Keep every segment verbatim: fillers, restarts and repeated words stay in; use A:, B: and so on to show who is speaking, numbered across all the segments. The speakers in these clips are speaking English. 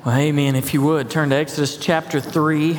A: Well, amen. If you would, turn to Exodus chapter three.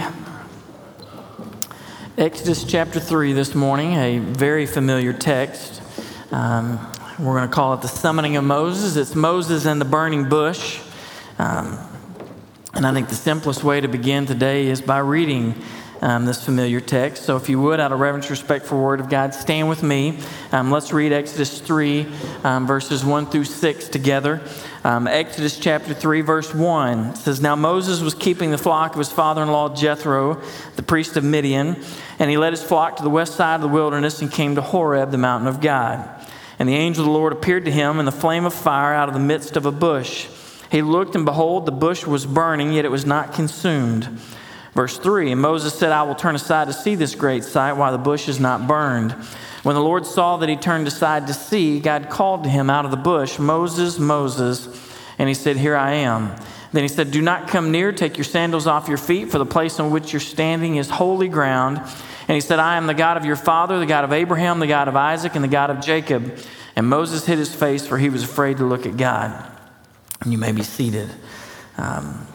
A: Exodus chapter three this morning, a very familiar text. Um, we're going to call it the summoning of Moses. It's Moses and the burning bush. Um, and I think the simplest way to begin today is by reading um, this familiar text. So if you would, out of reverence and respect for the Word of God, stand with me. Um, let's read Exodus three, um, verses one through six together. Um, Exodus chapter three, verse one says, "Now Moses was keeping the flock of his father-in-law Jethro, the priest of Midian, and he led his flock to the west side of the wilderness and came to Horeb, the mountain of God. And the angel of the Lord appeared to him in the flame of fire out of the midst of a bush. He looked, and behold, the bush was burning, yet it was not consumed." Verse three, "And Moses said, I will turn aside to see this great sight, while the bush is not burned. When the Lord saw that he turned aside to see, God called to him out of the bush, 'Moses, Moses.' And he said, 'Here I am.' Then he said, 'Do not come near, take your sandals off your feet, for the place on which you're standing is holy ground.' And he said, 'I am the God of your father, the God of Abraham, the God of Isaac, and the God of Jacob.' And Moses hid his face, for he was afraid to look at God." And you may be seated. Um,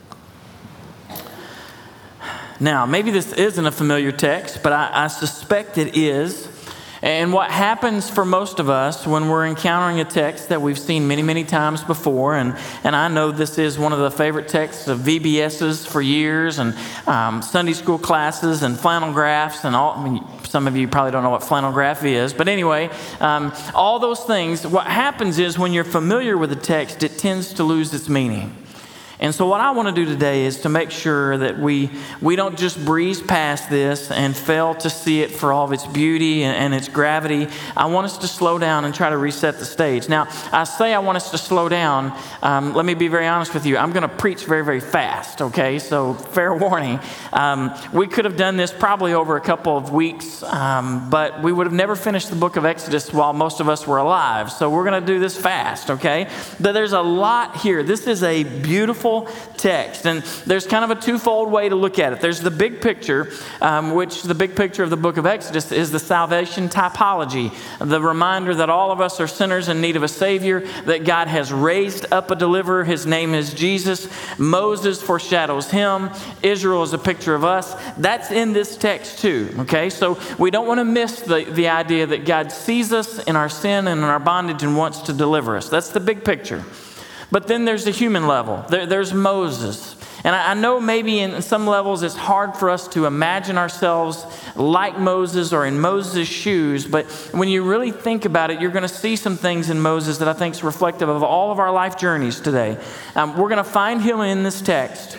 A: now, maybe this isn't a familiar text, but I, I suspect it is. And what happens for most of us when we're encountering a text that we've seen many, many times before, and, and I know this is one of the favorite texts of V B S's for years, and um, Sunday school classes, and flannel graphs, and all. I mean, some of you probably don't know what flannel graph is, but anyway, um, all those things, what happens is when you're familiar with the text, it tends to lose its meaning. And so what I want to do today is to make sure that we we don't just breeze past this and fail to see it for all of its beauty and, and its gravity. I want us to slow down and try to reset the stage. Now, I say I want us to slow down. Um, let me be very honest with you. I'm going to preach very, very fast, okay? So fair warning. Um, we could have done this probably over a couple of weeks, um, but we would have never finished the book of Exodus while most of us were alive. So we're going to do this fast, okay? But there's a lot here. This is a beautiful text, and there's kind of a twofold way to look at it. There's the big picture, um, which the big picture of the book of Exodus is the salvation typology, the reminder that all of us are sinners in need of a Savior, that God has raised up a deliverer. His name is Jesus. Moses foreshadows him. Israel is a picture of us. That's in this text too, okay? So we don't want to miss the, the idea that God sees us in our sin and in our bondage and wants to deliver us. That's the big picture. But then there's the human level. There, there's Moses. And I, I know maybe in some levels it's hard for us to imagine ourselves like Moses or in Moses' shoes. But when you really think about it, you're going to see some things in Moses that I think is reflective of all of our life journeys today. Um, we're going to find him in this text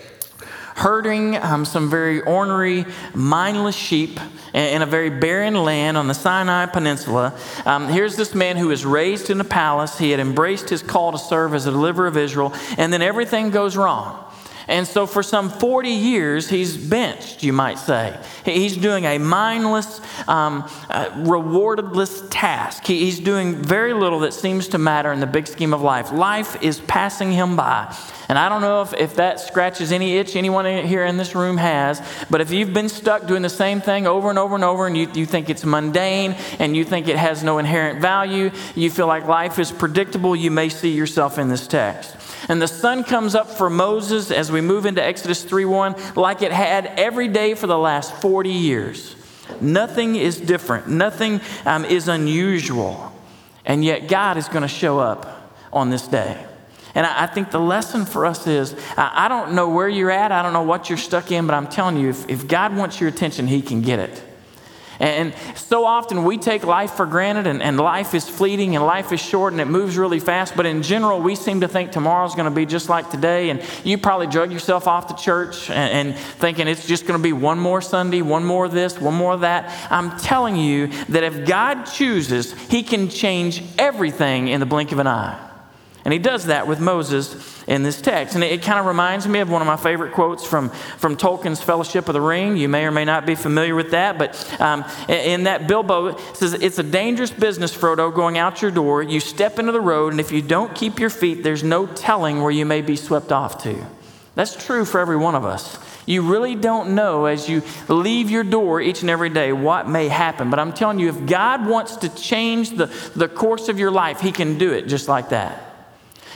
A: herding um, some very ornery, mindless sheep in a very barren land on the Sinai Peninsula. Um, here's this man who was raised in a palace. He had embraced his call to serve as a deliverer of Israel, and then everything goes wrong. And so for some forty years, he's benched, you might say. He's doing a mindless, um, uh, rewardedless task. He, he's doing very little that seems to matter in the big scheme of life. Life is passing him by. And I don't know if, if that scratches any itch anyone here in this room has, but if you've been stuck doing the same thing over and over and over, and you, you think it's mundane, and you think it has no inherent value, you feel like life is predictable, you may see yourself in this text. And the sun comes up for Moses as we move into Exodus three one like it had every day for the last forty years. Nothing is different. Nothing um, is unusual. And yet God is going to show up on this day. And I, I think the lesson for us is, I, I don't know where you're at. I don't know what you're stuck in, but I'm telling you, if, if God wants your attention, he can get it. And so often we take life for granted, and, and life is fleeting and life is short and it moves really fast. But in general, we seem to think tomorrow's going to be just like today. And you probably drug yourself off to church and, and thinking it's just going to be one more Sunday, one more of this, one more of that. I'm telling you that if God chooses, he can change everything in the blink of an eye. And he does that with Moses in this text. And it, it kind of reminds me of one of my favorite quotes from, from Tolkien's Fellowship of the Ring. You may or may not be familiar with that. But um, in that, Bilbo says, "It's a dangerous business, Frodo, going out your door. You step into the road, and if you don't keep your feet, there's no telling where you may be swept off to." That's true for every one of us. You really don't know as you leave your door each and every day what may happen. But I'm telling you, if God wants to change the, the course of your life, he can do it just like that.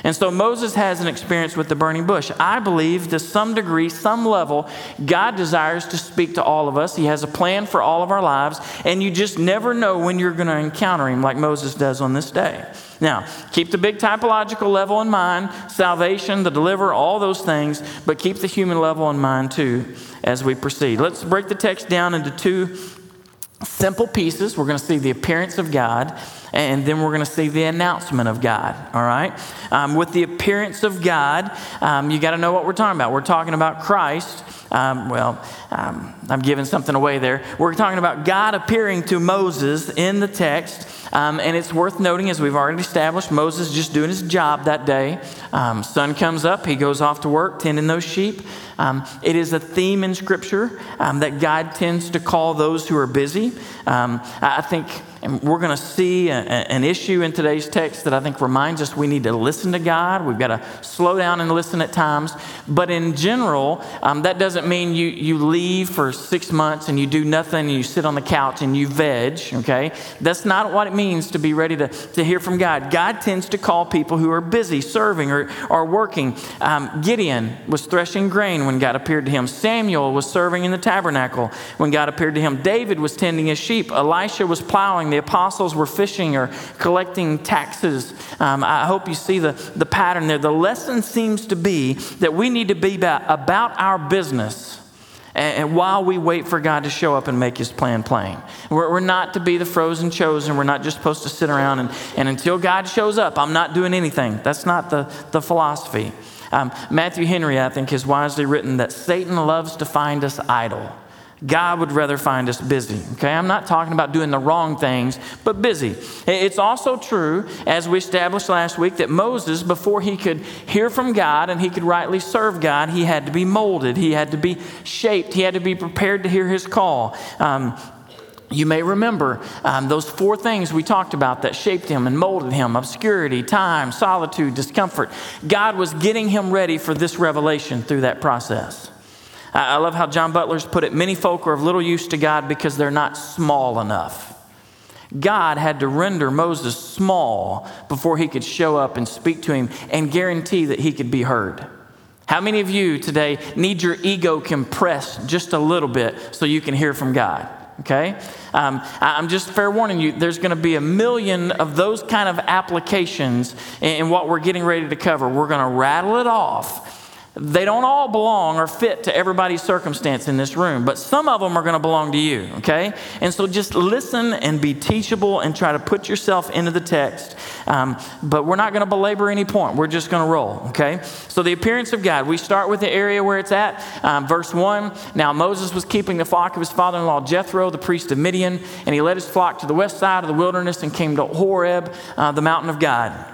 A: And so Moses has an experience with the burning bush. I believe to some degree, some level, God desires to speak to all of us. He has a plan for all of our lives, and you just never know when you're going to encounter him like Moses does on this day. Now, keep the big typological level in mind, salvation, the deliverer, all those things, but keep the human level in mind too as we proceed. Let's break the text down into two simple pieces. We're going to see the appearance of God, and then we're going to see the announcement of God, all right? Um, with the appearance of God, um, you got to know what we're talking about. We're talking about Christ. Um, well, um, I'm giving something away there. We're talking about God appearing to Moses in the text. Um, and it's worth noting, as we've already established, Moses is just doing his job that day. Um, sun comes up, he goes off to work, tending those sheep. Um, it is a theme in Scripture um, that God tends to call those who are busy. Um, I think, and we're going to see a, a, an issue in today's text that I think reminds us we need to listen to God. We've got to slow down and listen at times. But in general, um, that doesn't mean you, you leave for six months and you do nothing and you sit on the couch and you veg, okay? That's not what it means to be ready to, to hear from God. God tends to call people who are busy, serving or, or working. Um, Gideon was threshing grain when God appeared to him. Samuel was serving in the tabernacle when God appeared to him. David was tending his sheep. Elisha was plowing. The apostles were fishing or collecting taxes. Um, I hope you see the, the pattern there. The lesson seems to be that we need to be about, about our business and, and while we wait for God to show up and make his plan plain. We're, we're not to be the frozen chosen. We're not just supposed to sit around and, and until God shows up, I'm not doing anything. That's not the, the philosophy. Um, Matthew Henry, I think, has wisely written that Satan loves to find us idle. God would rather find us busy. Okay, I'm not talking about doing the wrong things, but busy. It's also true, as we established last week, that Moses, before he could hear from God and he could rightly serve God, he had to be molded. He had to be shaped. He had to be prepared to hear his call. Um, You may remember um, those four things we talked about that shaped him and molded him: obscurity, time, solitude, discomfort. God was getting him ready for this revelation through that process. I love how John Butler's put it: many folk are of little use to God because they're not small enough. God had to render Moses small before he could show up and speak to him and guarantee that he could be heard. How many of you today need your ego compressed just a little bit so you can hear from God? Okay? Um, I'm just fair warning you, there's going to be a million of those kind of applications in, in what we're getting ready to cover. We're going to rattle it off. They don't all belong or fit to everybody's circumstance in this room, but some of them are going to belong to you, okay? And so just listen and be teachable and try to put yourself into the text. Um, but we're not going to belabor any point. We're just going to roll, okay? So the appearance of God. We start with the area where it's at. Um, verse one, now Moses was keeping the flock of his father-in-law Jethro, the priest of Midian, and he led his flock to the west side of the wilderness and came to Horeb, uh, the mountain of God.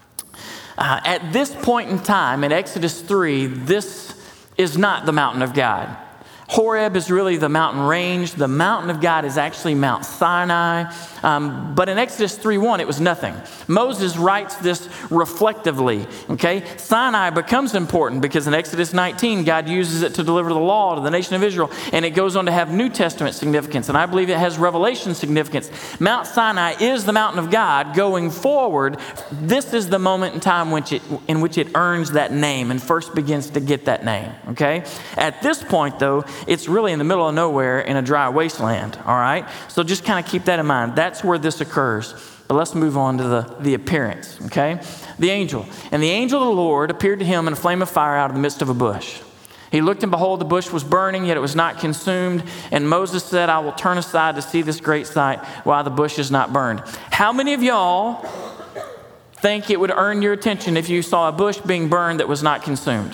A: Uh, at this point in time, in Exodus three, this is not the mountain of God. Horeb is really the mountain range. The mountain of God is actually Mount Sinai. Um, but in Exodus three one, it was nothing. Moses writes this reflectively, okay? Sinai becomes important because in Exodus nineteen, God uses it to deliver the law to the nation of Israel, and it goes on to have New Testament significance, and I believe it has Revelation significance. Mount Sinai is the mountain of God going forward. This is the moment in time which it, in which it earns that name and first begins to get that name, okay? At this point, though, it's really in the middle of nowhere in a dry wasteland, all right? So just kind of keep that in mind. That's where this occurs. But let's move on to the, the appearance, okay? The angel. And the angel of the Lord appeared to him in a flame of fire out of the midst of a bush. He looked, and behold, the bush was burning, yet it was not consumed. And Moses said, I will turn aside to see this great sight while the bush is not burned. How many of y'all think it would earn your attention if you saw a bush being burned that was not consumed?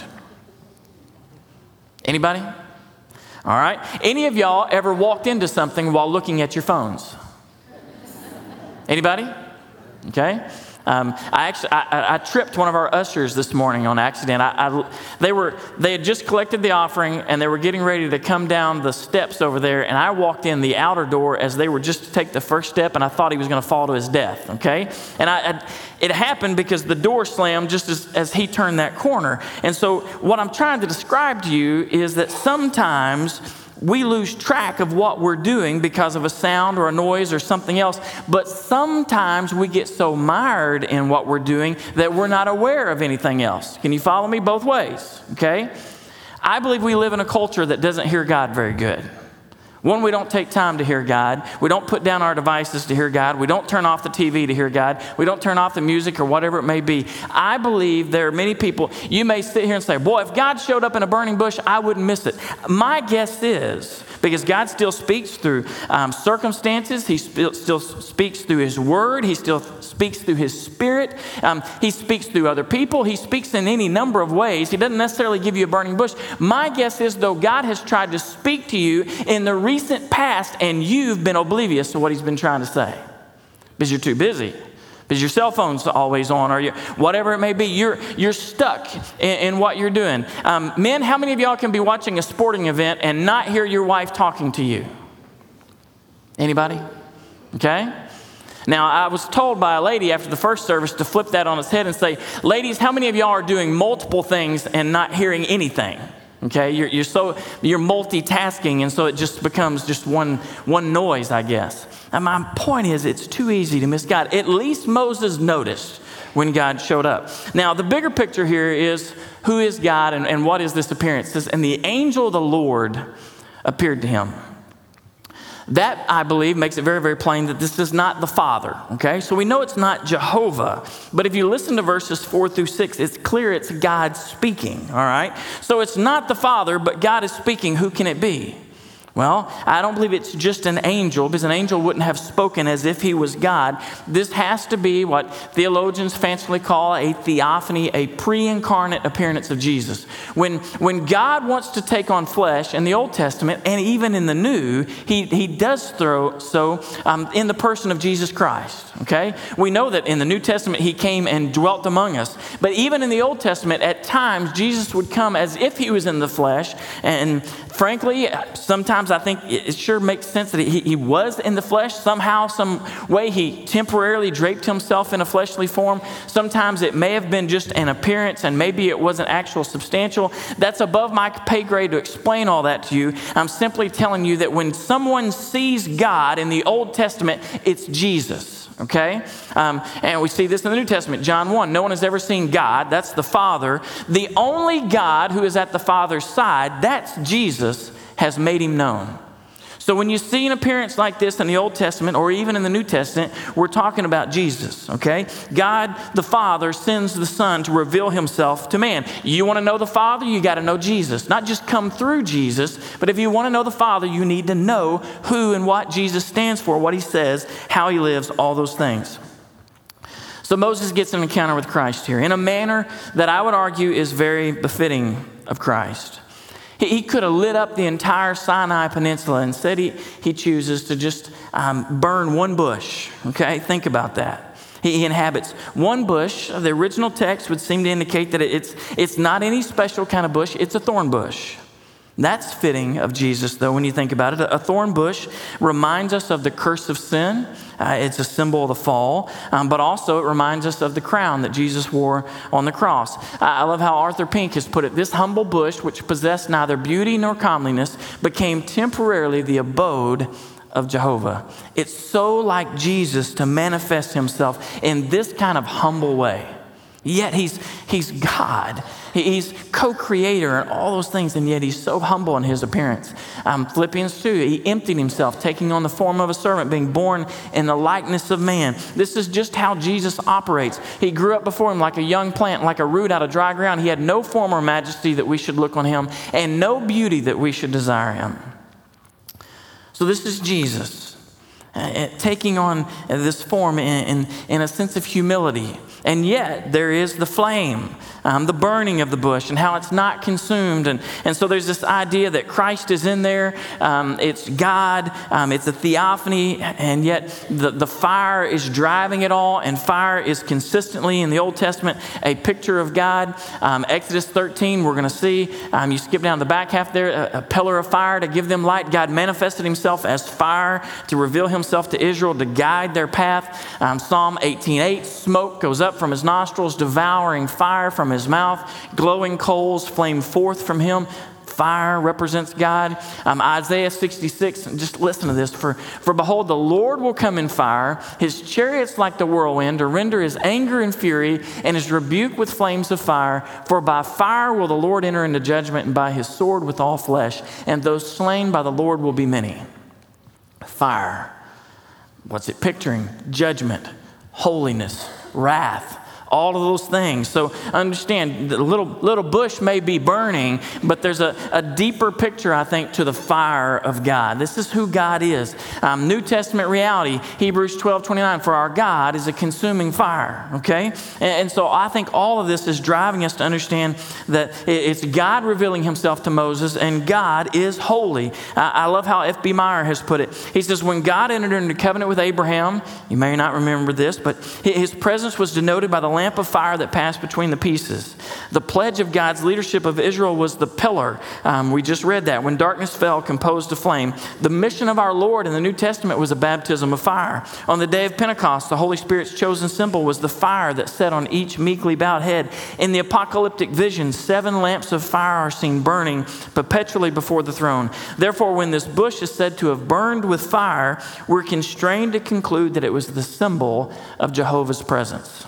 A: Anybody? All right. Any of y'all ever walked into something while looking at your phones? Anybody? Okay. Um, I actually I, I tripped one of our ushers this morning on accident. I, I, they were they had just collected the offering and they were getting ready to come down the steps over there, and I walked in the outer door as they were just to take the first step, and I thought he was going to fall to his death. Okay, and I, I it happened because the door slammed just as, as he turned that corner. And so what I'm trying to describe to you is that sometimes we lose track of what we're doing because of a sound or a noise or something else. But sometimes we get so mired in what we're doing that we're not aware of anything else. Can you follow me both ways? Okay? I believe we live in a culture that doesn't hear God very good. One, we don't take time to hear God. We don't put down our devices to hear God. We don't turn off the T V to hear God. We don't turn off the music or whatever it may be. I believe there are many people, you may sit here and say, boy, if God showed up in a burning bush, I wouldn't miss it. My guess is, because God still speaks through um, circumstances. He sp- still speaks through His Word. He still speaks through His Spirit. Um, he speaks through other people. He speaks in any number of ways. He doesn't necessarily give you a burning bush. My guess is, though, God has tried to speak to you in the recent past, and you've been oblivious to what He's been trying to say because you're too busy. Because your cell phone's always on, or your, whatever it may be, you're you're stuck in, in what you're doing. Um, men, how many of y'all can be watching a sporting event and not hear your wife talking to you? Anybody? Okay. Now, I was told by a lady after the first service to flip that on its head and say, ladies, how many of y'all are doing multiple things and not hearing anything? Okay, you're, you're so you're multitasking, and so it just becomes just one one noise, I guess. And my point is, it's too easy to miss God. At least Moses noticed when God showed up. Now, the bigger picture here is, who is God and, and what is this appearance? It says, and the angel of the Lord appeared to him. That, I believe, makes it very, very plain that this is not the Father, okay? So we know it's not Jehovah, but if you listen to verses four through six, it's clear it's God speaking, all right? So it's not the Father, but God is speaking. Who can it be? Well, I don't believe it's just an angel, because an angel wouldn't have spoken as if he was God. This has to be what theologians fancifully call a theophany, a pre-incarnate appearance of Jesus. When, when God wants to take on flesh in the Old Testament, and even in the New, he, he does throw so um, in the person of Jesus Christ, okay? We know that in the New Testament, he came and dwelt among us. But even in the Old Testament, at times, Jesus would come as if he was in the flesh, and frankly, sometimes I think it sure makes sense that he, he was in the flesh. Somehow, some way, he temporarily draped himself in a fleshly form. Sometimes it may have been just an appearance, and maybe it wasn't actual substantial. That's above my pay grade to explain all that to you. I'm simply telling you that when someone sees God in the Old Testament, it's Jesus. Okay? Um, and we see this in the New Testament. John one, no one has ever seen God. That's the Father. The only God who is at the Father's side, that's Jesus, has made him known. So when you see an appearance like this in the Old Testament or even in the New Testament, we're talking about Jesus, okay? God the Father sends the Son to reveal himself to man. You want to know the Father, you got to know Jesus. Not just come through Jesus, but if you want to know the Father, you need to know who and what Jesus stands for, what he says, how he lives, all those things. So Moses gets an encounter with Christ here in a manner that I would argue is very befitting of Christ. He could have lit up the entire Sinai Peninsula. Instead, he, he chooses to just um, burn one bush. Okay, think about that. He, he inhabits one bush. The original text would seem to indicate that it's, it's not any special kind of bush. It's a thorn bush. That's fitting of Jesus, though, when you think about it. A thorn bush reminds us of the curse of sin. Uh, it's a symbol of the fall, um, but also it reminds us of the crown that Jesus wore on the cross. Uh, I love how Arthur Pink has put it. This humble bush, which possessed neither beauty nor comeliness, became temporarily the abode of Jehovah. It's so like Jesus to manifest himself in this kind of humble way. Yet he's, he's God. He's co-creator and all those things, and yet he's so humble in his appearance. Um, Philippians two, he emptied himself, taking on the form of a servant, being born in the likeness of man. This is just how Jesus operates. He grew up before him like a young plant, like a root out of dry ground. He had no form or majesty that we should look on him, and no beauty that we should desire him. So this is Jesus, uh, taking on this form in, in, in a sense of humility. And yet there is the flame, um, the burning of the bush and how it's not consumed. And, and so there's this idea that Christ is in there. Um, it's God. Um, it's a theophany. And yet the, the fire is driving it all. And fire is consistently in the Old Testament a picture of God. Um, Exodus thirteen, we're going to see. Um, you skip down the back half there, a, a pillar of fire to give them light. God manifested himself as fire to reveal himself to Israel, to guide their path. Um, Psalm eighteen eight, smoke goes up from his nostrils, devouring fire from his mouth, glowing coals flame forth from him. Fire represents God. Um, Isaiah sixty-six, just listen to this. For, for behold, the Lord will come in fire, his chariots like the whirlwind, to render his anger and fury, and his rebuke with flames of fire. For by fire will the Lord enter into judgment, and by his sword with all flesh. And those slain by the Lord will be many. Fire. What's it picturing? Judgment, holiness, wrath. All of those things. So understand, the little, little bush may be burning, but there's a, a deeper picture, I think, to the fire of God. This is who God is. Um, New Testament reality, Hebrews twelve twenty-nine, for our God is a consuming fire, okay? And, and so I think all of this is driving us to understand that it's God revealing himself to Moses, and God is holy. I, I love how F B Meyer has put it. He says, when God entered into covenant with Abraham, you may not remember this, but his presence was denoted by the lamp of fire that passed between the pieces. The pledge of God's leadership of Israel was the pillar. Um, we just read that. When darkness fell, composed a flame. The mission of our Lord in the New Testament was a baptism of fire. On the day of Pentecost, the Holy Spirit's chosen symbol was the fire that set on each meekly bowed head. In the apocalyptic vision, seven lamps of fire are seen burning perpetually before the throne. Therefore, when this bush is said to have burned with fire, we're constrained to conclude that it was the symbol of Jehovah's presence.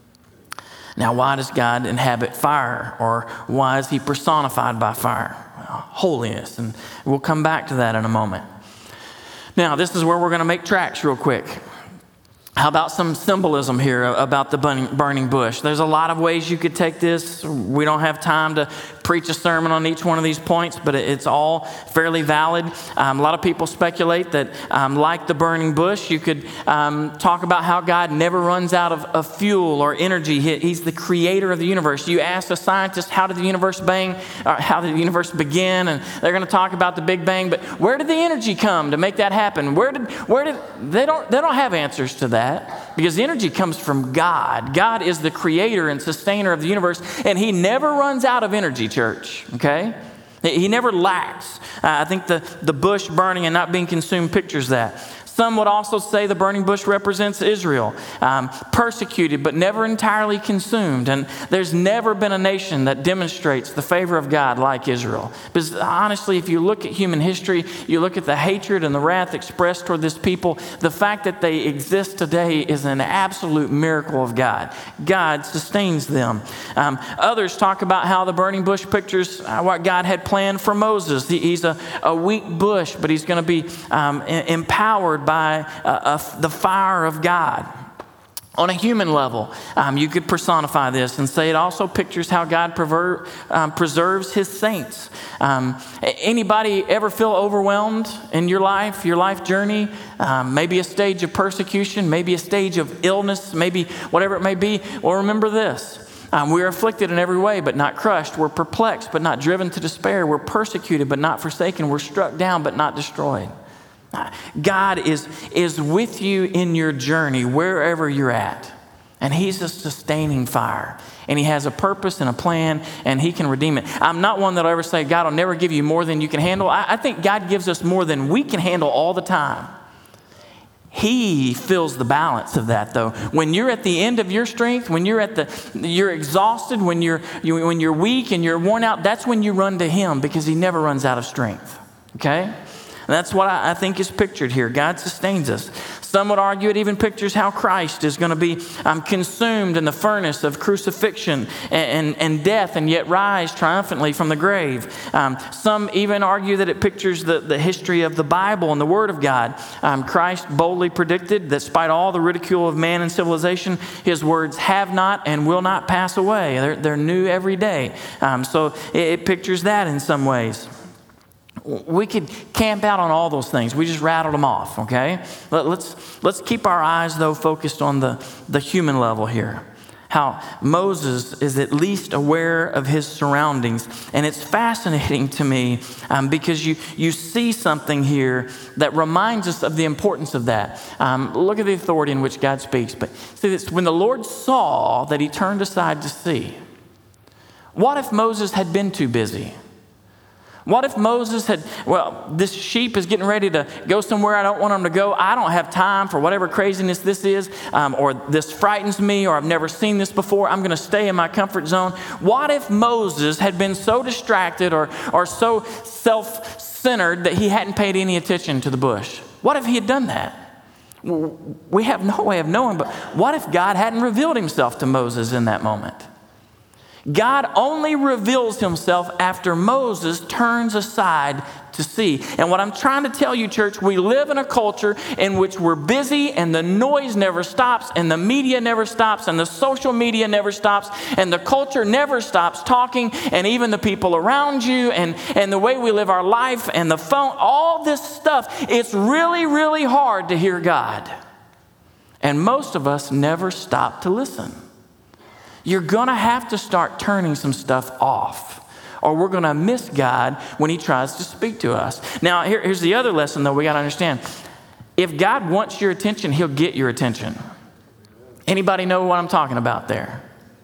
A: Now, why does God inhabit fire, or why is he personified by fire? Well, holiness, and we'll come back to that in a moment. Now, this is where we're going to make tracks real quick. How about some symbolism here about the burning bush? There's a lot of ways you could take this. We don't have time to preach a sermon on each one of these points, but it's all fairly valid. Um, a lot of people speculate that, um, like the burning bush, you could um, talk about how God never runs out of, of fuel or energy. He, he's the creator of the universe. You ask a scientist, how did the universe bang, or how did the universe begin? And they're going to talk about the Big Bang, but where did the energy come to make that happen? Where did, where did, they don't, they don't have answers to that, because the energy comes from God. God is the creator and sustainer of the universe, and he never runs out of energy, church, okay? He never lacks. Uh, I think the, the bush burning and not being consumed pictures that. Some would also say the burning bush represents Israel, um, persecuted but never entirely consumed. And there's never been a nation that demonstrates the favor of God like Israel. Because honestly, if you look at human history, you look at the hatred and the wrath expressed toward this people, the fact that they exist today is an absolute miracle of God. God sustains them. Um, others talk about how the burning bush pictures uh, what God had planned for Moses. He, he's a, a weak bush, but he's going to be um, empowered by uh, uh, the fire of God. On a human level, um, you could personify this and say it also pictures how God prever- um, preserves his saints. Um, anybody ever feel overwhelmed in your life, your life journey? Um, maybe a stage of persecution, maybe a stage of illness, maybe whatever it may be. Well, remember this. Um, we're afflicted in every way, but not crushed. We're perplexed, but not driven to despair. We're persecuted, but not forsaken. We're struck down, but not destroyed. God is, is with you in your journey, wherever you're at. And he's a sustaining fire. And he has a purpose and a plan, and he can redeem it. I'm not one that'll ever say, God will never give you more than you can handle. I, I think God gives us more than we can handle all the time. He fills the balance of that, though. When you're at the end of your strength, when you're at the, you're exhausted, when you're, you, when you're weak and you're worn out, that's when you run to him, because he never runs out of strength. Okay? And that's what I, I think is pictured here. God sustains us. Some would argue it even pictures how Christ is going to be um, consumed in the furnace of crucifixion and, and, and death, and yet rise triumphantly from the grave. Um, some even argue that it pictures the, the history of the Bible and the Word of God. Um, Christ boldly predicted that despite all the ridicule of man and civilization, his words have not and will not pass away. They're, they're new every day. Um, so it, it pictures that in some ways. We could camp out on all those things. We just rattled them off, okay? Let, let's, let's keep our eyes, though, focused on the, the human level here. How Moses is at least aware of his surroundings. And it's fascinating to me um, because you, you see something here that reminds us of the importance of that. Um, look at the authority in which God speaks. But see this, when the Lord saw that he turned aside to see, what if Moses had been too busy? What if Moses had, well, this sheep is getting ready to go somewhere I don't want him to go. I don't have time for whatever craziness this is, um, or this frightens me, or I've never seen this before. I'm going to stay in my comfort zone. What if Moses had been so distracted or, or so self-centered that he hadn't paid any attention to the bush? What if he had done that? We have no way of knowing, but what if God hadn't revealed himself to Moses in that moment? God only reveals himself after Moses turns aside to see. And what I'm trying to tell you, church, we live in a culture in which we're busy and the noise never stops and the media never stops and the social media never stops and the culture never stops talking, and even the people around you and, and the way we live our life and the phone, all this stuff, it's really, really hard to hear God. And most of us never stop to listen. You're going to have to start turning some stuff off, or we're going to miss God when he tries to speak to us. Now, here, here's the other lesson, though, we got to understand. If God wants your attention, he'll get your attention. Anybody know what I'm talking about there?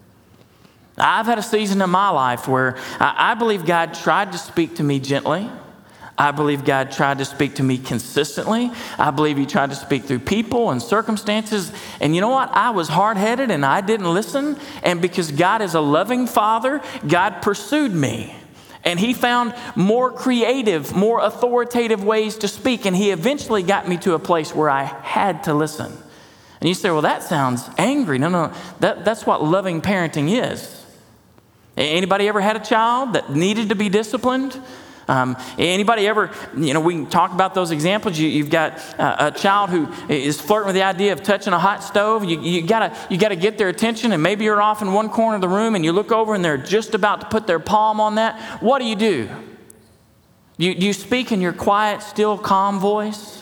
A: I've had a season in my life where I, I believe God tried to speak to me gently. I believe God tried to speak to me consistently. I believe he tried to speak through people and circumstances. And you know what? I was hard-headed and I didn't listen. And because God is a loving father, God pursued me. And he found more creative, more authoritative ways to speak. And he eventually got me to a place where I had to listen. And you say, well, that sounds angry. No, no, that, that's what loving parenting is. Anybody ever had a child that needed to be disciplined? Um, anybody ever, you know, we can talk about those examples. You, you've got uh, a child who is flirting with the idea of touching a hot stove. You, you gotta, you gotta get their attention, and maybe you're off in one corner of the room and you look over and they're just about to put their palm on that. What do you do? You, do you speak in your quiet, still, calm voice?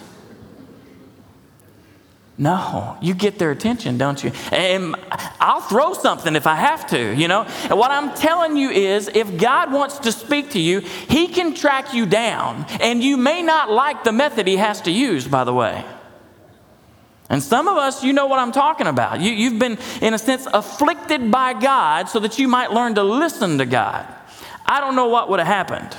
A: No, you get their attention, don't you? And I'll throw something if I have to, you know. And what I'm telling you is, if God wants to speak to you, he can track you down. And you may not like the method he has to use, by the way. And some of us, you know what I'm talking about. You, you've been, in a sense, afflicted by God so that you might learn to listen to God. I don't know what would have happened.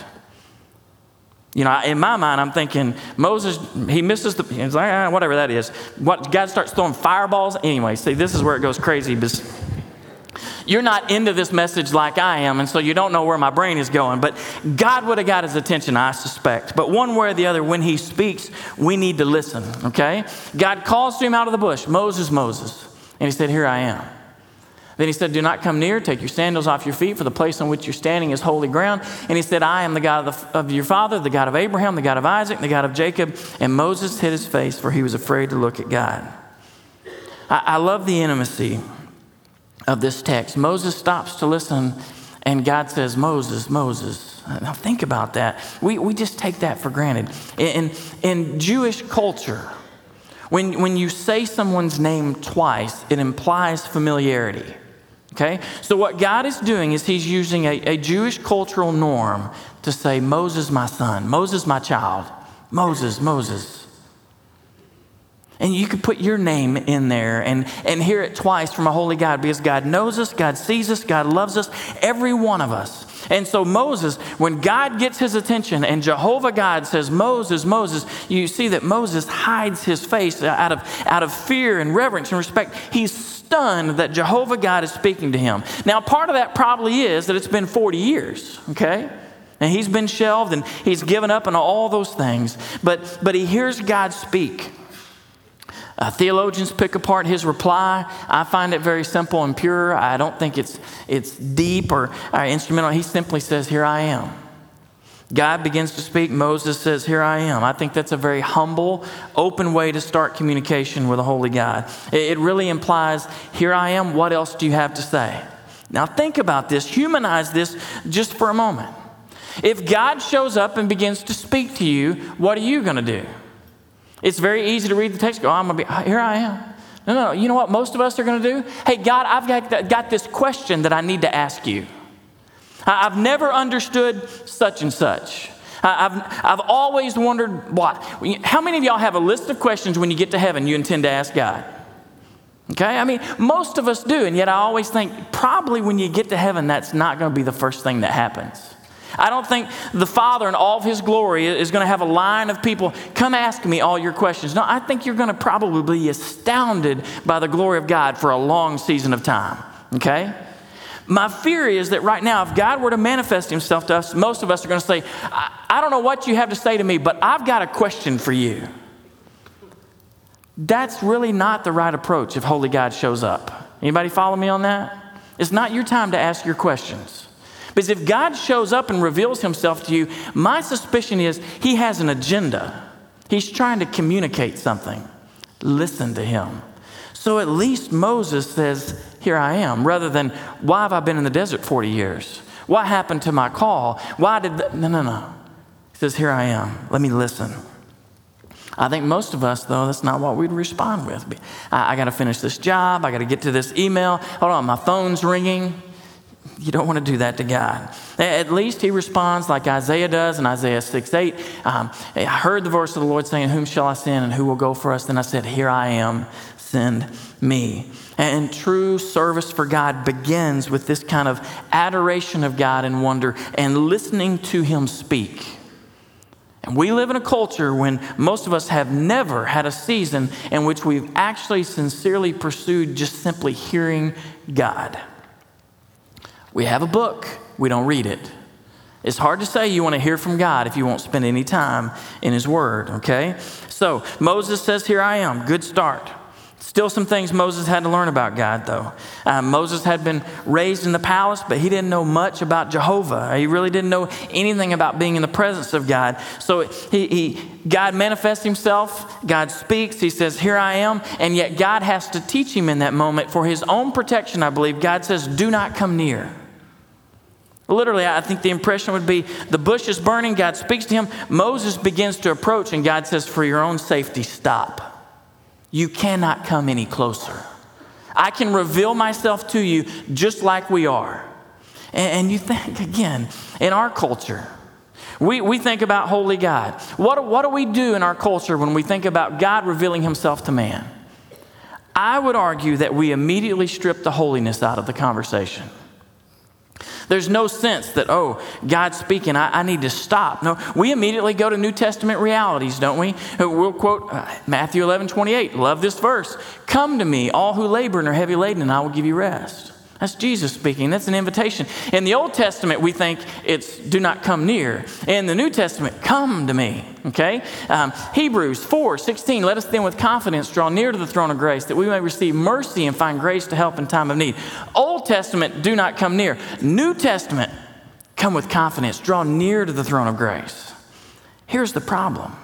A: You know, in my mind, I'm thinking, Moses, he misses the, he's like, ah, whatever that is. What, God starts throwing fireballs. Anyway, see, this is where it goes crazy. Because you're not into this message like I am, and so you don't know where my brain is going. But God would have got his attention, I suspect. But one way or the other, when he speaks, we need to listen, okay? God calls to him out of the bush, Moses, Moses. And he said, here I am. Then he said, do not come near, take your sandals off your feet, for the place on which you're standing is holy ground. And he said, I am the God of, the, of your father, the God of Abraham, the God of Isaac, the God of Jacob. And Moses hid his face, for he was afraid to look at God. I, I love the intimacy of this text. Moses stops to listen, and God says, Moses, Moses. Now think about that. We, we just take that for granted. In, in Jewish culture, when, when you say someone's name twice, it implies familiarity. Okay? So what God is doing is he's using a, a Jewish cultural norm to say, Moses, my son, Moses, my child, Moses, Moses. And you could put your name in there and, and hear it twice from a holy God, because God knows us, God sees us, God loves us, every one of us. And so Moses, when God gets his attention and Jehovah God says, Moses, Moses, you see that Moses hides his face out of, out of fear and reverence and respect. He's stunned that Jehovah God is speaking to him. Now, part of that probably is that it's been forty years, okay? And he's been shelved and he's given up on all those things. But, but he hears God speak. Uh, theologians pick apart his reply. I find it very simple and pure. I don't think it's it's deep or, or instrumental. He simply says, here I am. God begins to speak. Moses says, here I am. I think that's a very humble, open way to start communication with a holy God. It, it really implies, here I am. What else do you have to say? Now think about this. Humanize this just for a moment. If God shows up and begins to speak to you, what are you going to do? It's very easy to read the text, go, oh, I'm going to be, here I am. No, no, you know what most of us are going to do? Hey, God, I've got, got this question that I need to ask you. I've never understood such and such. I've, I've always wondered what. How many of y'all have a list of questions when you get to heaven you intend to ask God? Okay, I mean, most of us do, and yet I always think probably when you get to heaven, that's not going to be the first thing that happens. I don't think the Father in all of his glory is going to have a line of people, come ask me all your questions. No, I think you're going to probably be astounded by the glory of God for a long season of time, okay? My fear is that right now, if God were to manifest himself to us, most of us are going to say, I, I don't know what you have to say to me, but I've got a question for you. That's really not the right approach if Holy God shows up. Anybody follow me on that? It's not your time to ask your questions. Because if God shows up and reveals himself to you, my suspicion is he has an agenda. He's trying to communicate something. Listen to him. So at least Moses says, here I am, rather than, why have I been in the desert forty years? What happened to my call? Why did, the... no, no, no. He says, here I am. Let me listen. I think most of us, though, that's not what we'd respond with. I, I got to finish this job. I got to get to this email. Hold on, my phone's ringing. You don't want to do that to God. At least he responds like Isaiah does in Isaiah six eight. Um, I heard the voice of the Lord saying, whom shall I send and who will go for us? Then I said, here I am, send me. And true service for God begins with this kind of adoration of God and wonder and listening to him speak. And we live in a culture when most of us have never had a season in which we've actually sincerely pursued just simply hearing God. We have a book, we don't read it. It's hard to say you want to hear from God if you won't spend any time in his word, okay? So Moses says, here I am, good start. Still some things Moses had to learn about God, though. Uh, Moses had been raised in the palace, but he didn't know much about Jehovah. He really didn't know anything about being in the presence of God. So he, he, God manifests himself. God speaks. He says, here I am. And yet God has to teach him in that moment for his own protection, I believe. God says, do not come near. Literally, I think the impression would be the bush is burning. God speaks to him. Moses begins to approach, and God says, for your own safety, stop. You cannot come any closer. I can reveal myself to you just like we are. And you think, again, in our culture, we, we think about holy God. What, what do we do in our culture when we think about God revealing himself to man? I would argue that we immediately strip the holiness out of the conversation. There's no sense that, oh, God's speaking, I, I need to stop. No, we immediately go to New Testament realities, don't we? We'll quote uh, Matthew eleven twenty-eight. Love this verse. Come to me, all who labor and are heavy laden, and I will give you rest. That's Jesus speaking. That's an invitation. In the Old Testament, we think it's do not come near. In the New Testament, come to me. Okay? Um, Hebrews four sixteen, let us then with confidence draw near to the throne of grace that we may receive mercy and find grace to help in time of need. Old Testament, do not come near. New Testament, come with confidence. Draw near to the throne of grace. Here's the problem.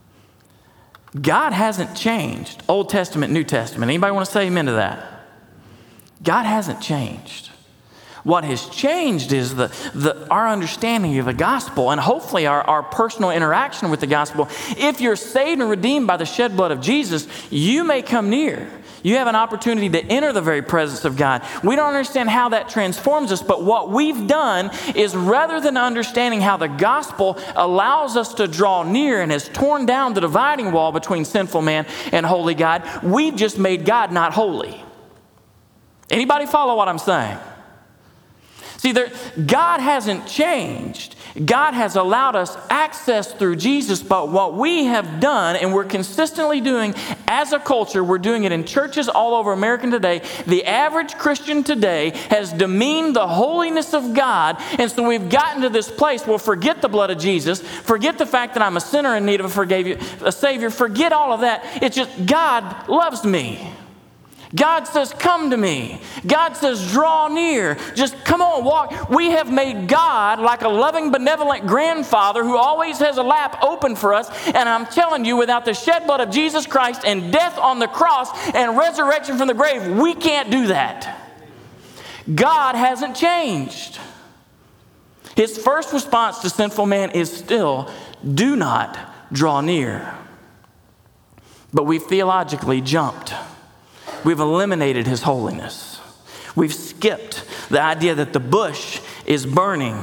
A: God hasn't changed. Old Testament, New Testament. Anybody want to say amen to that? God hasn't changed. What has changed is the, the, our understanding of the gospel and hopefully our, our personal interaction with the gospel. If you're saved and redeemed by the shed blood of Jesus, you may come near. You have an opportunity to enter the very presence of God. We don't understand how that transforms us, but what we've done is rather than understanding how the gospel allows us to draw near and has torn down the dividing wall between sinful man and holy God, we've just made God not holy. Anybody follow what I'm saying? See, there, God hasn't changed. God has allowed us access through Jesus, but what we have done, and we're consistently doing as a culture, we're doing it in churches all over America today, the average Christian today has demeaned the holiness of God, and so we've gotten to this place, well, forget the blood of Jesus, forget the fact that I'm a sinner in need of a, forgave, a Savior, forget all of that. It's just God loves me. God says, come to me. God says, draw near. Just come on, walk. We have made God like a loving, benevolent grandfather who always has a lap open for us. And I'm telling you, without the shed blood of Jesus Christ and death on the cross and resurrection from the grave, we can't do that. God hasn't changed. His first response to sinful man is still, do not draw near. But we theologically jumped. We've eliminated his holiness. We've skipped the idea that the bush is burning.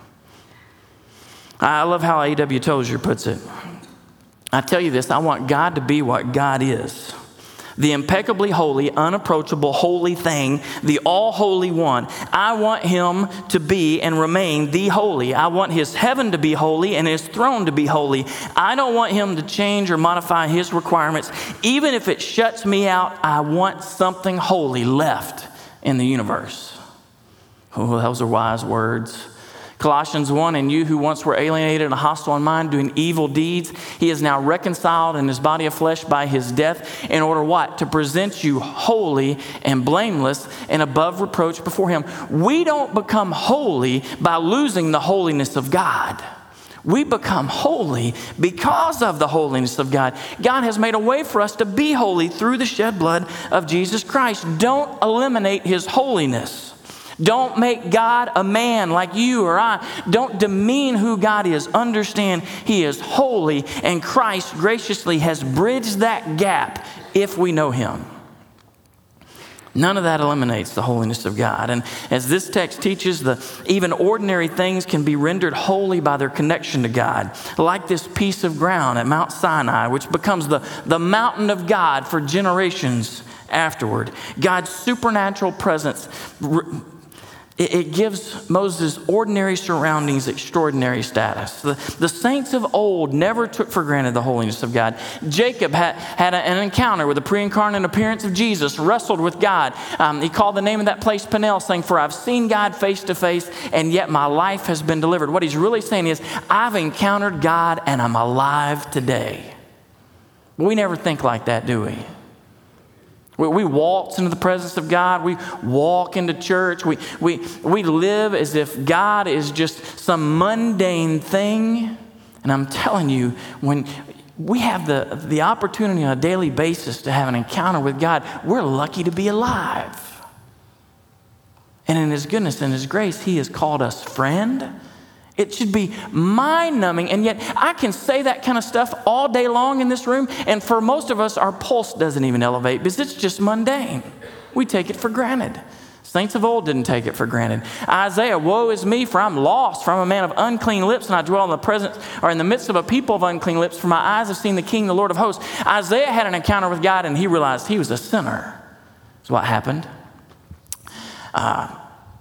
A: I love how A W Tozer puts it. I tell you this, I want God to be what God is. the impeccably holy, unapproachable, holy thing, the all-holy one. I want him to be and remain the holy. I want his heaven to be holy and his throne to be holy. I don't want him to change or modify his requirements. Even if it shuts me out, I want something holy left in the universe. Oh, those are wise words. Colossians one, and you who once were alienated and hostile in mind, doing evil deeds, he is now reconciled in his body of flesh by his death, in order what? To present you holy and blameless and above reproach before him. We don't become holy by losing the holiness of God. We become holy because of the holiness of God. God has made a way for us to be holy through the shed blood of Jesus Christ. Don't eliminate his holiness. Don't make God a man like you or I. Don't demean who God is. Understand he is holy, and Christ graciously has bridged that gap if we know him. None of that eliminates the holiness of God. And as this text teaches, the even ordinary things can be rendered holy by their connection to God, like this piece of ground at Mount Sinai, which becomes the, the mountain of God for generations afterward. God's supernatural presence, it gives Moses ordinary surroundings, extraordinary status. The, the saints of old never took for granted the holiness of God. Jacob had, had an encounter with the pre-incarnate appearance of Jesus, wrestled with God. Um, he called the name of that place Peniel, saying, for I've seen God face to face, and yet my life has been delivered. What he's really saying is, I've encountered God, and I'm alive today. We never think like that, do we? We, we waltz into the presence of God. We walk into church. We, we, we live as if God is just some mundane thing. And I'm telling you, when we have the, the opportunity on a daily basis to have an encounter with God, we're lucky to be alive. And in his goodness and his grace, he has called us friend. It should be mind-numbing, and yet I can say that kind of stuff all day long in this room, and for most of us, our pulse doesn't even elevate because it's just mundane. We take it for granted. Saints of old didn't take it for granted. Isaiah, woe is me, for I'm lost, for I'm a man of unclean lips, and I dwell in the presence, or in the midst of a people of unclean lips, for my eyes have seen the King, the Lord of hosts. Isaiah had an encounter with God, and he realized he was a sinner. That's what happened. Uh,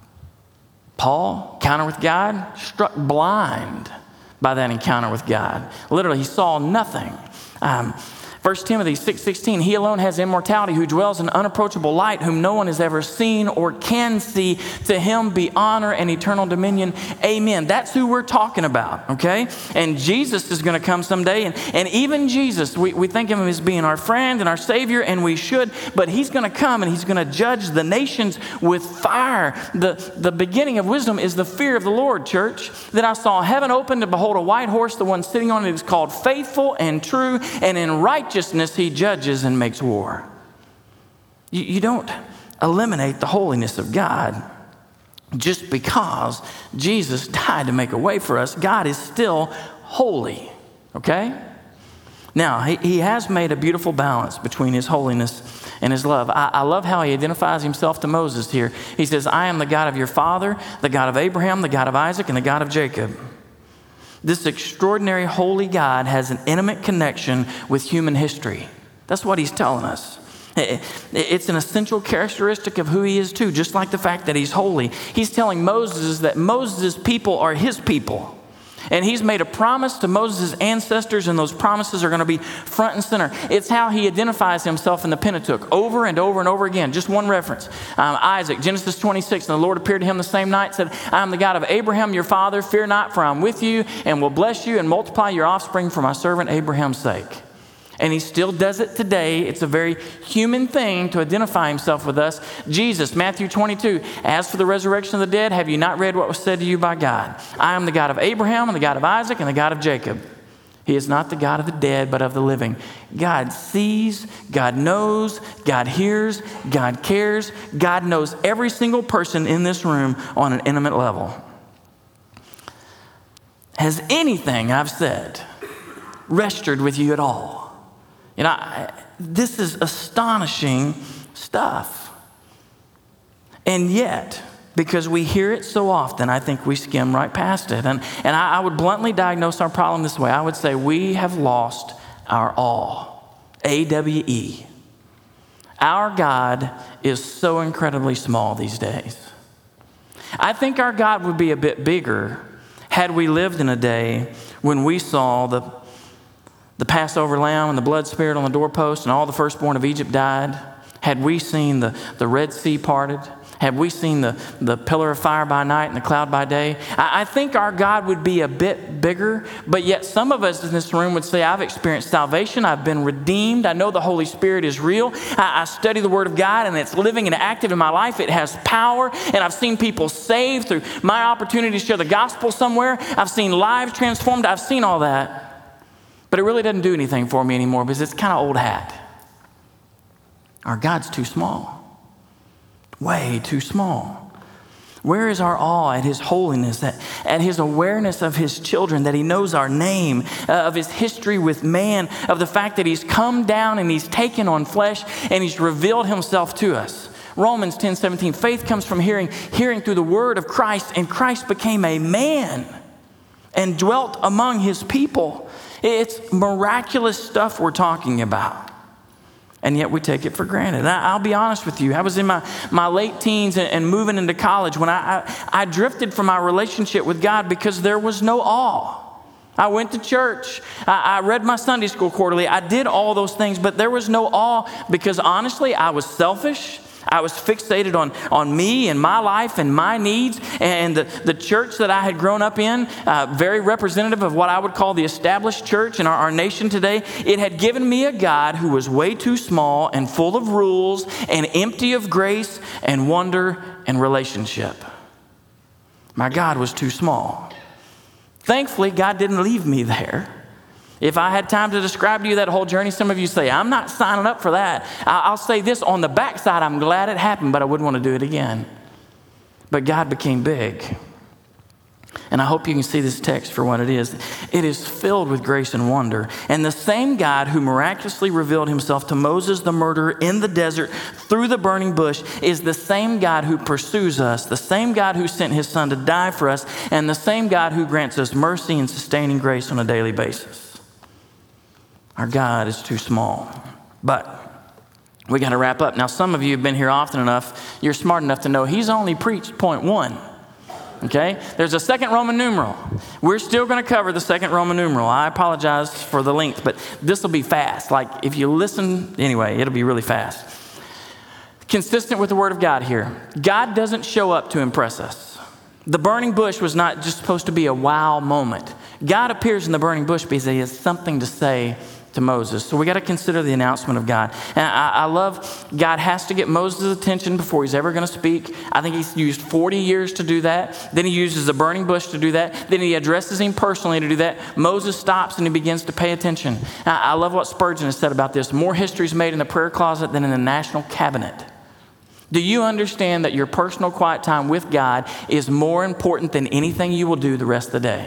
A: Paul, encounter with God, struck blind by that encounter with God. Literally, he saw nothing. Um, First Timothy six sixteen, he alone has immortality, who dwells in unapproachable light, whom no one has ever seen or can see. To him be honor and eternal dominion. Amen. That's who we're talking about, okay? And Jesus is going to come someday. And, and even Jesus, we, we think of him as being our friend and our Savior, and we should. But he's going to come and he's going to judge the nations with fire. The, the beginning of wisdom is the fear of the Lord, church. Then I saw heaven open to behold a white horse. The one sitting on it is called Faithful and True, and in righteousness he judges and makes war. You, you don't eliminate the holiness of God just because Jesus died to make a way for us. God is still holy, okay? Now, he, he has made a beautiful balance between his holiness and his love. I, I love how he identifies himself to Moses here. He says, I am the God of your father, the God of Abraham, the God of Isaac, and the God of Jacob. This extraordinary holy God has an intimate connection with human history. That's what he's telling us. It's an essential characteristic of who he is too, just like the fact that he's holy. He's telling Moses that Moses' people are his people. And he's made a promise to Moses' ancestors, and those promises are going to be front and center. It's how he identifies himself in the Pentateuch over and over and over again. Just one reference. Um, Isaac, Genesis twenty-six, and the Lord appeared to him the same night, said, I am the God of Abraham, your father. Fear not, for I am with you, and will bless you and multiply your offspring for my servant Abraham's sake. And he still does it today. It's a very human thing to identify himself with us. Jesus, Matthew twenty-two, as for the resurrection of the dead, have you not read what was said to you by God? I am the God of Abraham and the God of Isaac and the God of Jacob. He is not the God of the dead, but of the living. God sees, God knows, God hears, God cares. God knows every single person in this room on an intimate level. Has anything I've said registered with you at all? You know, I, this is astonishing stuff. And yet, because we hear it so often, I think we skim right past it. And, and I, I would bluntly diagnose our problem this way. I would say we have lost our awe. A W E. Our God is so incredibly small these days. I think our God would be a bit bigger had we lived in a day when we saw the, the Passover lamb and the blood spirit on the doorpost and all the firstborn of Egypt died. Had we seen the, the Red Sea parted? Had we seen the, the pillar of fire by night and the cloud by day? I, I think our God would be a bit bigger, but yet some of us in this room would say, I've experienced salvation, I've been redeemed, I know the Holy Spirit is real, I, I study the Word of God and it's living and active in my life, it has power, and I've seen people saved through my opportunity to share the gospel somewhere, I've seen lives transformed, I've seen all that, but it really doesn't do anything for me anymore because it's kind of old hat. Our God's too small. Way too small. Where is our awe at his holiness, at, at his awareness of his children, that he knows our name, uh, of his history with man, of the fact that he's come down and he's taken on flesh and he's revealed himself to us? Romans ten seventeen, faith comes from hearing, hearing through the word of Christ, and Christ became a man and dwelt among his people. It's miraculous stuff we're talking about. And yet we take it for granted. I, I'll be honest with you. I was in my, my late teens and, and moving into college when I, I, I drifted from my relationship with God because there was no awe. I went to church. I, I read my Sunday school quarterly. I did all those things, but there was no awe because honestly, I was selfish. I was fixated on, on me and my life and my needs, and the, the church that I had grown up in, uh, very representative of what I would call the established church in our, our nation today. It had given me a God who was way too small and full of rules and empty of grace and wonder and relationship. My God was too small. Thankfully, God didn't leave me there. If I had time to describe to you that whole journey, some of you say, I'm not signing up for that. I'll say this, on the backside, I'm glad it happened, but I wouldn't want to do it again. But God became big. And I hope you can see this text for what it is. It is filled with grace and wonder. And the same God who miraculously revealed himself to Moses, the murderer, in the desert through the burning bush is the same God who pursues us, the same God who sent his son to die for us, and the same God who grants us mercy and sustaining grace on a daily basis. Our God is too small, but we got to wrap up. Now, some of you have been here often enough, you're smart enough to know he's only preached point one, okay? There's a second Roman numeral. We're still going to cover the second Roman numeral. I apologize for the length, but this will be fast. Like if you listen, anyway, it'll be really fast. Consistent with the Word of God here. God doesn't show up to impress us. The burning bush was not just supposed to be a wow moment. God appears in the burning bush because he has something to say to Moses. So we got to consider the announcement of God. And I, I love God has to get Moses' attention before he's ever going to speak. I think he's used forty years to do that. Then he uses a burning bush to do that. Then he addresses him personally to do that. Moses stops and he begins to pay attention. I, I love what Spurgeon has said about this. More history is made in the prayer closet than in the national cabinet. Do you understand that your personal quiet time with God is more important than anything you will do the rest of the day?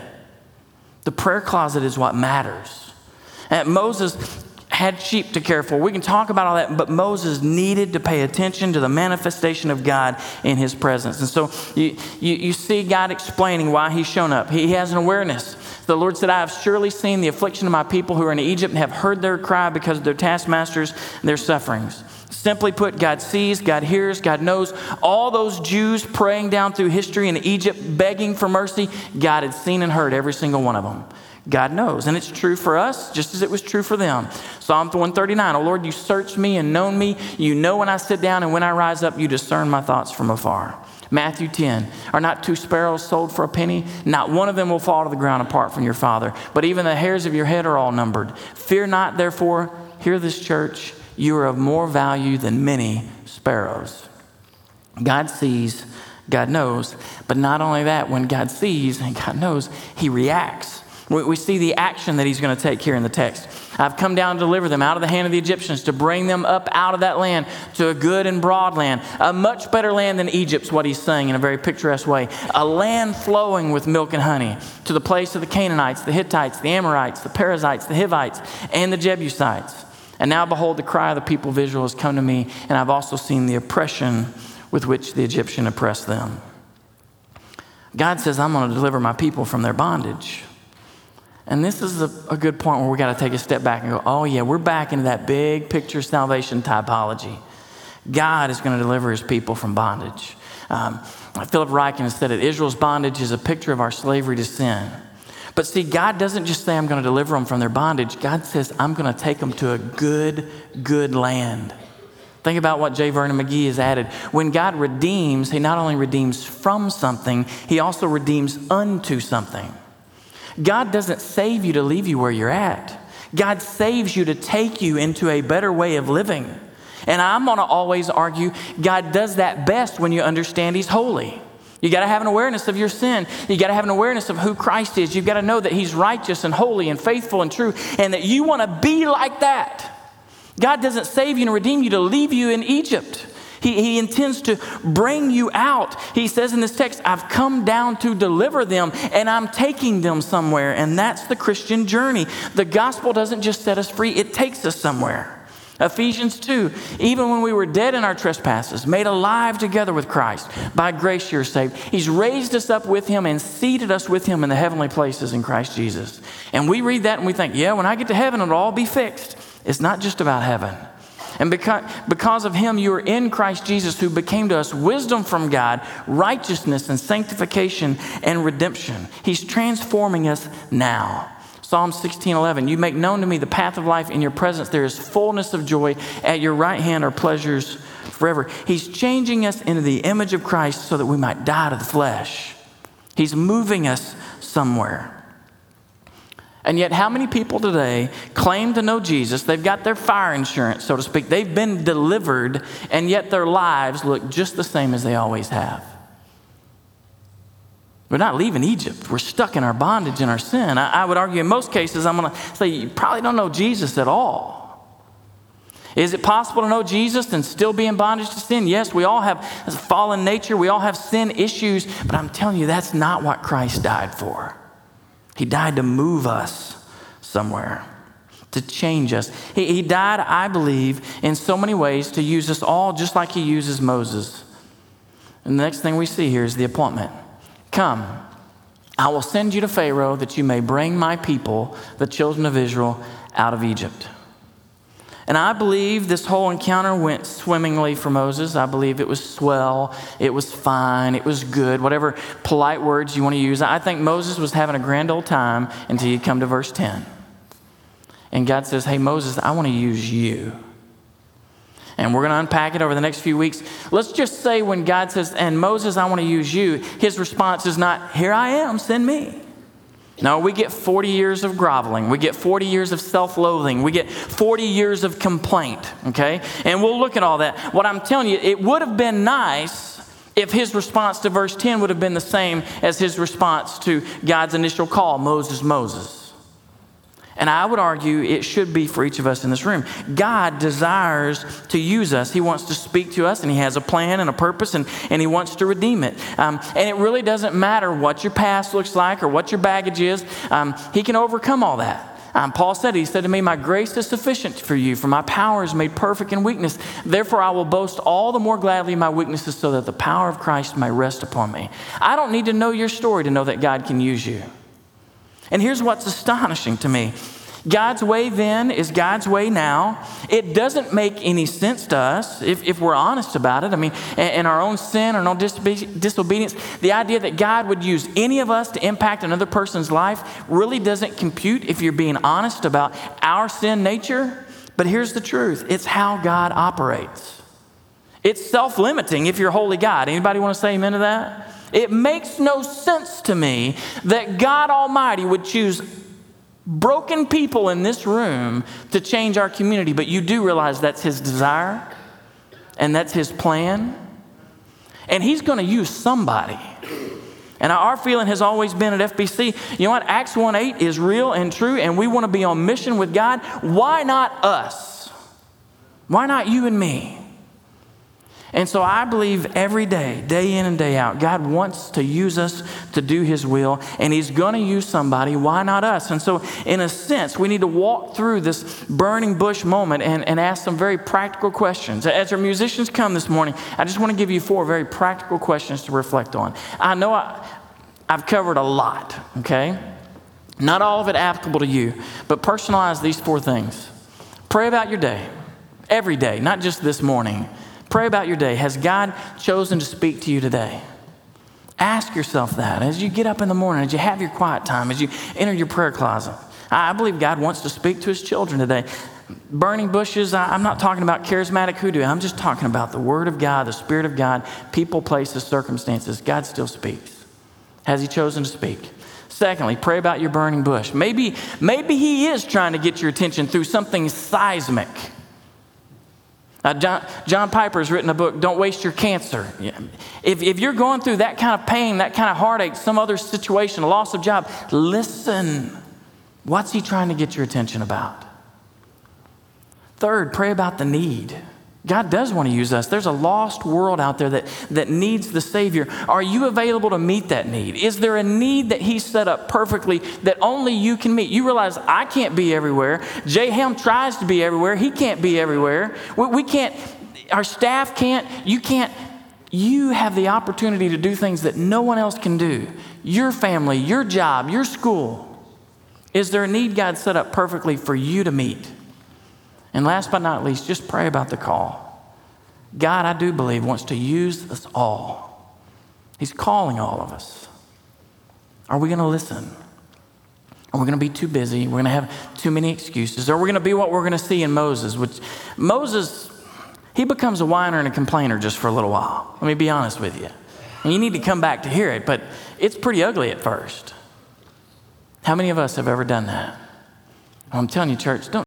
A: The prayer closet is what matters. And Moses had sheep to care for. We can talk about all that, but Moses needed to pay attention to the manifestation of God in his presence. And so you, you, you see God explaining why he's shown up. He, he has an awareness. The Lord said, I have surely seen the affliction of my people who are in Egypt and have heard their cry because of their taskmasters and their sufferings. Simply put, God sees, God hears, God knows. All those Jews praying down through history in Egypt, begging for mercy, God had seen and heard every single one of them. God knows, and it's true for us just as it was true for them. Psalm one thirty-nine, oh Lord, you search me and know me. You know when I sit down and when I rise up, you discern my thoughts from afar. Matthew ten, are not two sparrows sold for a penny? Not one of them will fall to the ground apart from your Father, but even the hairs of your head are all numbered. Fear not, therefore, hear this church, you are of more value than many sparrows. God sees, God knows, but not only that, when God sees and God knows, he reacts. We, we see the action that he's going to take here in the text. I've come down to deliver them out of the hand of the Egyptians, to bring them up out of that land to a good and broad land, a much better land than Egypt's, what he's saying in a very picturesque way, a land flowing with milk and honey, to the place of the Canaanites, the Hittites, the Amorites, the Perizzites, the Hivites, and the Jebusites. And now behold, the cry of the people of Israel has come to me, and I've also seen the oppression with which the Egyptian oppressed them. God says, I'm going to deliver my people from their bondage. And this is a, a good point where we got to take a step back and go, oh yeah, we're back into that big picture salvation typology. God is going to deliver his people from bondage. Um, Philip Ryken said it, Israel's bondage is a picture of our slavery to sin. But see, God doesn't just say, I'm going to deliver them from their bondage. God says, I'm going to take them to a good, good land. Think about what J. Vernon McGee has added. When God redeems, he not only redeems from something, he also redeems unto something. God doesn't save you to leave you where you're at. God saves you to take you into a better way of living. And I'm going to always argue God does that best when you understand he's holy. You got to have an awareness of your sin. You got to have an awareness of who Christ is. You've got to know that he's righteous and holy and faithful and true, and that you want to be like that. God doesn't save you and redeem you to leave you in Egypt. He, he intends to bring you out. He says in this text, I've come down to deliver them, and I'm taking them somewhere. And that's the Christian journey. The gospel doesn't just set us free, it takes us somewhere. Ephesians two, even when we were dead in our trespasses, made alive together with Christ, by grace you're saved. He's raised us up with him and seated us with him in the heavenly places in Christ Jesus. And we read that and we think, yeah, when I get to heaven, it'll all be fixed. It's not just about heaven. And because, because of him, you are in Christ Jesus, who became to us wisdom from God, righteousness and sanctification and redemption. He's transforming us now. Psalm sixteen eleven, you make known to me the path of life. In your presence there is fullness of joy. At your right hand are pleasures forever. He's changing us into the image of Christ so that we might die to the flesh. He's moving us somewhere. And yet how many people today claim to know Jesus? They've got their fire insurance, so to speak. They've been delivered, and yet their lives look just the same as they always have. We're not leaving Egypt. We're stuck in our bondage and our sin. I, I would argue in most cases, I'm going to say you probably don't know Jesus at all. Is it possible to know Jesus and still be in bondage to sin? Yes, we all have a fallen nature. We all have sin issues. But I'm telling you, that's not what Christ died for. He died to move us somewhere, to change us. He, he died, I believe, in so many ways to use us all just like he uses Moses. And the next thing we see here is the appointment. Come, I will send you to Pharaoh that you may bring my people, the children of Israel, out of Egypt. And I believe this whole encounter went swimmingly for Moses. I believe it was swell, it was fine, it was good, whatever polite words you want to use. I think Moses was having a grand old time until you come to verse ten. And God says, hey, Moses, I want to use you. And we're going to unpack it over the next few weeks. Let's just say when God says, and Moses, I want to use you, his response is not, here I am, send me. No, we get forty years of groveling. We get forty years of self-loathing. We get forty years of complaint, okay? And we'll look at all that. What I'm telling you, it would have been nice if his response to verse ten would have been the same as his response to God's initial call, Moses, Moses. And I would argue it should be for each of us in this room. God desires to use us. He wants to speak to us, and he has a plan and a purpose, and, and he wants to redeem it. Um, and it really doesn't matter what your past looks like or what your baggage is. Um, he can overcome all that. Um, Paul said, he said to me, my grace is sufficient for you, for my power is made perfect in weakness. Therefore, I will boast all the more gladly in my weaknesses so that the power of Christ may rest upon me. I don't need to know your story to know that God can use you. And here's what's astonishing to me. God's way then is God's way now. It doesn't make any sense to us if, if we're honest about it. I mean, in our own sin or no disobe- disobedience, the idea that God would use any of us to impact another person's life really doesn't compute if you're being honest about our sin nature. But here's the truth. It's how God operates. It's self-limiting if you're holy God. Anybody want to say amen to that? It makes no sense to me that God Almighty would choose broken people in this room to change our community, but you do realize that's his desire and that's his plan. And he's going to use somebody. And our feeling has always been at F B C, you know what, Acts one eight is real and true, and we want to be on mission with God. Why not us? Why not you and me? And so I believe every day, day in and day out, God wants to use us to do his will, and he's going to use somebody. Why not us? And so in a sense, we need to walk through this burning bush moment and, and ask some very practical questions. As our musicians come this morning, I just want to give you four very practical questions to reflect on. I know I, I've covered a lot, okay? Not all of it applicable to you, but personalize these four things. Pray about your day, every day, not just this morning. pray about your day. Has God chosen to speak to you today? Ask yourself that as you get up in the morning, as you have your quiet time, as you enter your prayer closet. I believe God wants to speak to his children today. Burning bushes, I'm not talking about charismatic hoodoo. I'm just talking about the Word of God, the Spirit of God, people, places, circumstances. God still speaks. Has he chosen to speak? Secondly, pray about your burning bush. Maybe, maybe he is trying to get your attention through something seismic. Uh, John, John Piper's written a book, Don't Waste Your Cancer. If, if you're going through that kind of pain, that kind of heartache, some other situation, a loss of job, listen. What's he trying to get your attention about? Third, pray about the need. God does want to use us. There's a lost world out there that, that needs the Savior. Are you available to meet that need? Is there a need that he set up perfectly that only you can meet? You realize I can't be everywhere. Jay Helm tries to be everywhere. He can't be everywhere. We, we can't, our staff can't, you can't. You have the opportunity to do things that no one else can do. Your family, your job, your school. Is there a need God set up perfectly for you to meet? And last but not least, just pray about the call. God, I do believe, wants to use us all. He's calling all of us. Are we going to listen? Are we going to be too busy? We're going to have too many excuses? Or we're going to be what we're going to see in Moses, which Moses, he becomes a whiner and a complainer just for a little while. Let me be honest with you. And you need to come back to hear it, but it's pretty ugly at first. How many of us have ever done that? Well, I'm telling you, church, don't